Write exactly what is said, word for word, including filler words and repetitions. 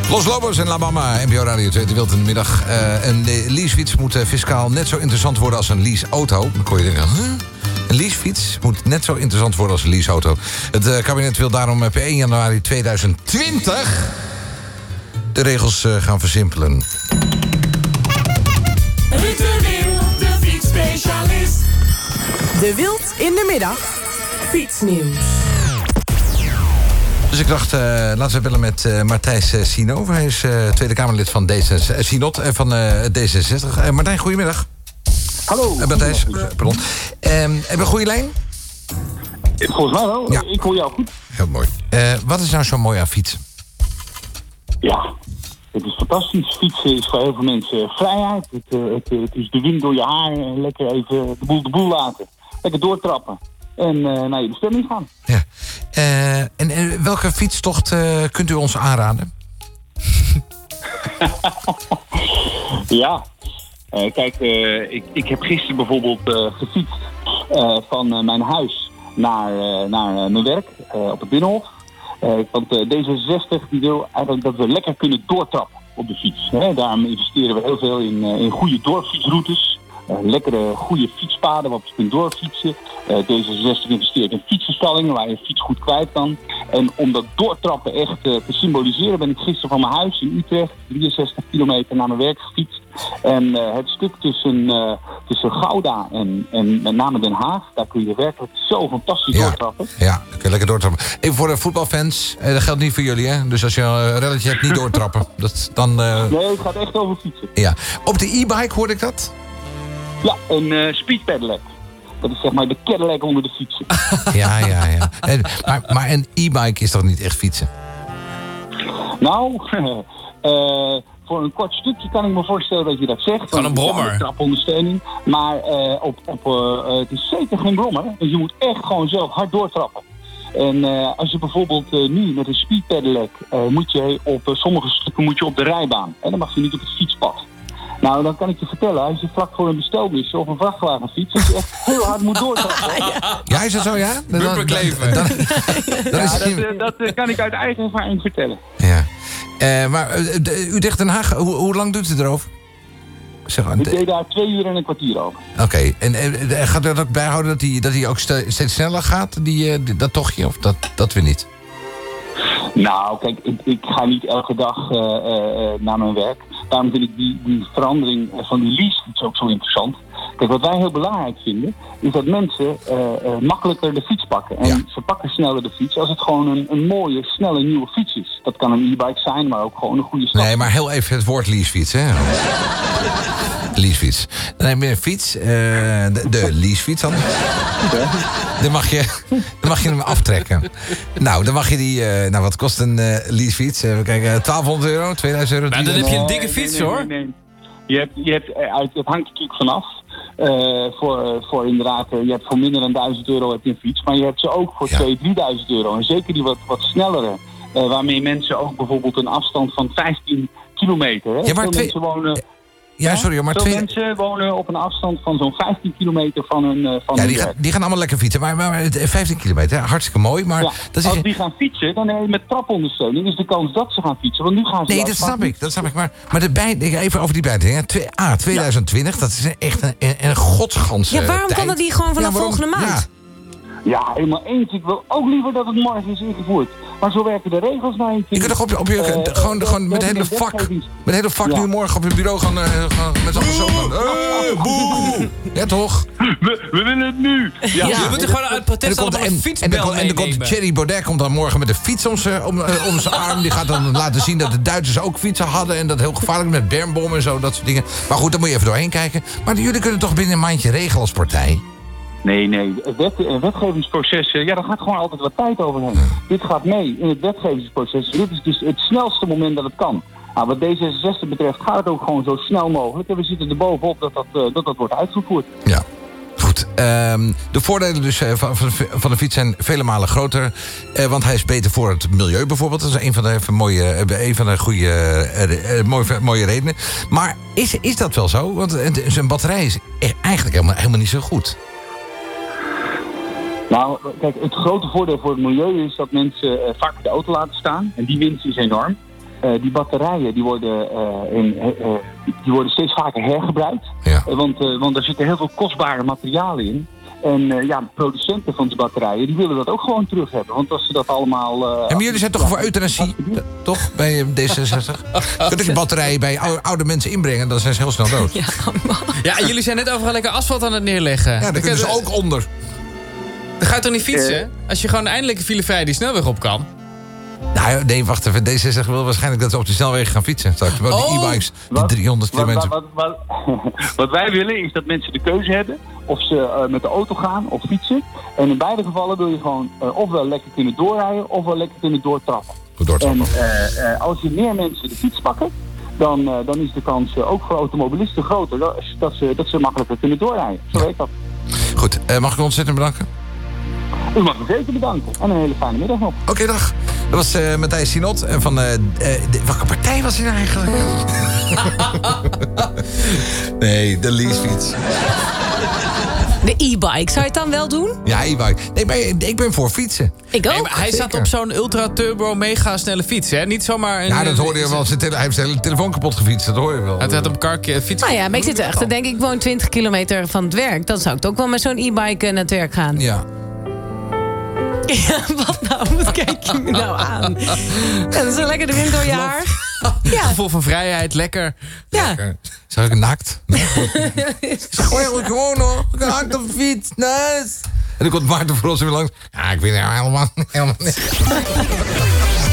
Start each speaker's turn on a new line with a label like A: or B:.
A: Los Lobos en La Bamba, N P O Radio twee, de Wild in de middag. Uh, een leasefiets moet uh, fiscaal net zo interessant worden als een leaseauto. Dan kon je denken, huh? Een leasefiets moet net zo interessant worden als een leaseauto. Het uh, kabinet wil daarom uh, per één januari tweeduizend twintig de regels uh, gaan versimpelen.
B: Ruud de Wild, de fietsspecialist.
C: De Wild in de middag. Fietsnieuws.
A: Dus ik dacht, uh, laten we bellen met uh, Martijs uh, Sino. Hij is uh, Tweede Kamerlid van D zesenzestig, uh, Sinot, uh, van uh, D zesenzestig. Uh, Martijn, goedemiddag.
D: Hallo.
A: Uh, Martijs, uh, pardon. Uh, hebben we een goede lijn?
D: Volgens mij wel. Ja. Ik hoor jou goed.
A: Heel mooi. Uh, wat is nou zo mooi aan fietsen?
D: Ja, het is fantastisch. Fietsen is voor heel veel mensen vrijheid. Het, uh, het, uh, het is de wind door je haar. En lekker even de boel de boel laten. Lekker doortrappen. En uh, naar je bestemming gaan.
A: Ja. Uh, en, en welke fietstocht uh, kunt u ons aanraden?
D: Ja. Uh, kijk, uh, ik, ik heb gisteren bijvoorbeeld uh, gefietst uh, van uh, mijn huis naar, uh, naar uh, mijn werk uh, op het Binnenhof. Uh, want uh, D zesenzestig die wil eigenlijk dat we lekker kunnen doortrappen op de fiets. Hè? Daarom investeren we heel veel in, uh, in goede doorfietsroutes. Uh, lekkere, goede fietspaden waarop je kunt doorfietsen. Uh, D zesenzestig investeert in fietsenstallingen waar je fiets goed kwijt kan. En om dat doortrappen echt uh, te symboliseren ben ik gisteren van mijn huis in Utrecht drieënzestig kilometer naar mijn werk gefietst. En uh, het stuk tussen, uh, tussen Gouda en, en met name Den Haag, daar kun je werkelijk zo fantastisch
A: ja,
D: doortrappen.
A: Ja, dan kun je lekker doortrappen. Even voor de voetbalfans, uh, dat geldt niet voor jullie, hè? Dus als je een relletje hebt, niet doortrappen. Dat, dan, uh...
D: Nee, het gaat echt over fietsen.
A: Ja. Op de e-bike hoorde ik dat?
D: Ja, een uh, speed pedelec. Dat is zeg maar de Cadillac onder de fietsen.
A: Ja, ja, ja. En, maar, maar een e-bike is toch niet echt fietsen?
D: Nou, uh, voor een kort stukje kan ik me voorstellen dat je dat zegt.
E: Van een brommer.
D: Trapondersteuning. Maar uh, op, op, uh, het is zeker geen brommer. Dus je moet echt gewoon zelf hard doortrappen. En uh, als je bijvoorbeeld uh, nu met een speed pedelec uh, moet je op uh, sommige stukken moet je op de rijbaan. En dan mag je niet op het fietspad. Nou, dan kan ik je vertellen, als je vlak voor een bestelbus of een vrachtwagen fietst, dat je echt heel hard moet doortrappen.
A: Ja. Ja, is dat zo, ja?
E: Bumperkleven.
A: Dan, dan, dan
D: ja, dat, uh, dat uh, kan ik uit eigen ervaring vertellen.
A: Ja. Uh, maar uh, de, Utrecht-Den Haag, hoe, hoe lang doet het erover? Zeg,
D: ik deed daar twee uur en een kwartier over.
A: Oké, okay. en, en gaat er ook bijhouden dat hij dat hij ook steeds sneller gaat, die, uh, dat tochtje, of dat, dat weer niet?
D: Nou, kijk, ik, ik ga niet elke dag uh, uh, naar mijn werk. Daarom vind ik die, die verandering van die leasefiets ook zo interessant. Kijk, wat wij heel belangrijk vinden, is dat mensen uh, uh, makkelijker de fiets pakken. En ja. ze pakken sneller de fiets als het gewoon een, een mooie, snelle, nieuwe fiets is. Dat kan een e-bike zijn, maar ook gewoon een goede stap.
A: Nee, maar heel even het woord leasefiets, hè? Leasefiets. Dan heb je een fiets, uh, de, de leasefiets dan. Dan mag je, dan mag je hem aftrekken. Nou, dan mag je die... Uh, nou, wat kost een uh, leasefiets? Even kijken, twaalfhonderd euro, tweeduizend euro?
E: Maar dan heb je een dikke fiets,
D: nee, nee,
E: hoor.
D: Nee, nee. Je hebt, je hebt, uit, het hangt natuurlijk vanaf. Uh, voor, voor inderdaad, uh, je hebt voor minder dan duizend euro heb je een fiets. Maar je hebt ze ook voor ja. tweeduizend, drieduizend euro. En zeker die wat, wat snellere. Uh, waarmee mensen ook bijvoorbeeld een afstand van vijftien kilometer... Hè?
A: Ja, maar
D: Veel
A: twee...
D: mensen wonen...
A: Ja, sorry, maar
D: Veel
A: twee...
D: mensen wonen op een afstand van zo'n vijftien kilometer van hun uh, van
A: Ja,
D: hun
A: die, gaan, die gaan allemaal lekker fietsen. Maar, maar, maar vijftien kilometer, hartstikke mooi. Maar
D: ja,
A: dat is...
D: Als die gaan fietsen, dan heb je met trapondersteuning is de kans dat ze gaan fietsen. Want nu gaan ze
A: nee, dat snap ik. Dat snap ik. Maar, maar de bij, even over die bijtelling. A, tweeduizend twintig, ja. Dat is echt een, een, een godsgans
C: Ja, waarom
A: tijd.
C: kan dat niet gewoon vanaf ja, volgende maand?
D: Ja. Ja, helemaal eens. Ik wil ook liever dat het morgen is ingevoerd. Maar zo werken de regels nou niet.
A: Je kunt toch op je, op je uh, gewoon, uh, gewoon met een hele vak, met een hele vak ja. nu morgen op je bureau gaan, uh, gaan met z'n allen zo gaan. Hey, boe! Ja, toch?
D: We, we willen het nu!
E: Ja, ja. We moeten gewoon uit protest allemaal een fietsbel
A: En dan komt Thierry Baudet komt dan morgen met een fiets om zijn om, uh, om zijn arm. Die gaat dan laten zien dat de Duitsers ook fietsen hadden. En dat heel gevaarlijk met bermbommen en zo, dat soort dingen. Maar goed, daar moet je even doorheen kijken. Maar jullie kunnen toch binnen een maandje regelen als partij?
D: Nee, nee. Het wet, wetgevingsproces, ja, daar gaat gewoon altijd wat tijd overheen. Ja. Dit gaat mee in het wetgevingsproces. Dit is dus het snelste moment dat het kan. Nou, wat D zesenzestig betreft gaat het ook gewoon zo snel mogelijk. En we zitten er bovenop dat dat, uh, dat, dat wordt uitgevoerd.
A: Ja. Goed. Um, de voordelen dus uh, van, van de fiets zijn vele malen groter. Uh, want hij is beter voor het milieu bijvoorbeeld. Dat is een van de, even mooie, een van de goede, uh, uh, mooie, mooie redenen. Maar is, is dat wel zo? Want uh, zijn batterij is eigenlijk helemaal, helemaal niet zo goed.
D: Nou, kijk, het grote voordeel voor het milieu is dat mensen uh, vaak de auto laten staan. En die winst is enorm. Uh, die batterijen die worden, uh, in, uh, die worden steeds vaker hergebruikt.
A: Ja.
D: Uh, want, uh, want er zitten heel veel kostbare materialen in. En uh, ja, de producenten van die batterijen die willen dat ook gewoon terug hebben. Want als ze dat allemaal... Uh,
A: en maar jullie zijn toch
D: ja,
A: voor euthanasie? Toch? Bij D zesenzestig? Kun je batterijen bij oude, oude mensen inbrengen, dan zijn ze heel snel dood.
F: Ja,
E: Ja, en jullie zijn net overal lekker asfalt aan het neerleggen.
A: Ja, daar kunnen ze ook onder.
E: Dan ga je toch niet fietsen? Als je gewoon eindelijk filevrij die snelweg op kan.
A: Nou, nee, wacht even. D zesenzestig wil waarschijnlijk dat ze op de snelwegen gaan fietsen straks. Maar
E: Oh.
A: die e-bikes, die
D: Wat-
A: driehonderd
D: Wat,
A: kilometer.
D: wat, wat, wat, wat wij willen is dat mensen de keuze hebben of ze uh, met de auto gaan of fietsen. En in beide gevallen wil je gewoon uh, ofwel lekker kunnen doorrijden ofwel lekker kunnen doortrappen.
A: Goed doortrappen.
D: En uh, uh, als je meer mensen de fiets pakken, dan, uh, dan is de kans uh, ook voor automobilisten groter dat, dat, ze, dat ze makkelijker kunnen doorrijden. Zo weet dat.
A: Goed, uh, mag ik u ontzettend bedanken?
D: U mag me zeker bedanken. En een hele fijne middag nog.
A: Oké, okay, dag. Dat was uh, Matthijs Sinot. En van, uh, uh, de, welke partij was hij nou eigenlijk? Nee, de leasefiets.
F: De e-bike, zou je het dan wel doen?
A: Ja, e-bike. Nee, maar ik ben voor fietsen.
F: Ik ook.
E: Nee, maar hij
A: zeker.
E: zat op zo'n ultra turbo mega snelle fiets, hè? Niet zomaar een...
A: Ja, dat hoorde je wel. Zijn tele- hij heeft zijn hele telefoon kapot gefietst. Dat hoor je wel.
E: Hij had op elkaar ke- fiets.
F: Nou ja, maar ik zit echt te denken, ik woon twintig kilometer van het werk. Dan zou ik ook wel met zo'n e-bike uh, naar het werk gaan.
A: Ja.
F: Ja, wat nou? Wat kijk je me nou aan? Ja, dat is zo lekker de wind door je haar. Ja,
E: Gevoel van vrijheid, lekker.
F: ja.
A: Zeg ik naakt? Nee. Gewoon gewoon hoor. Naakt op de fiets. Nice. En dan komt Maarten voor ons weer langs. Ja, ik weet het helemaal, helemaal niet.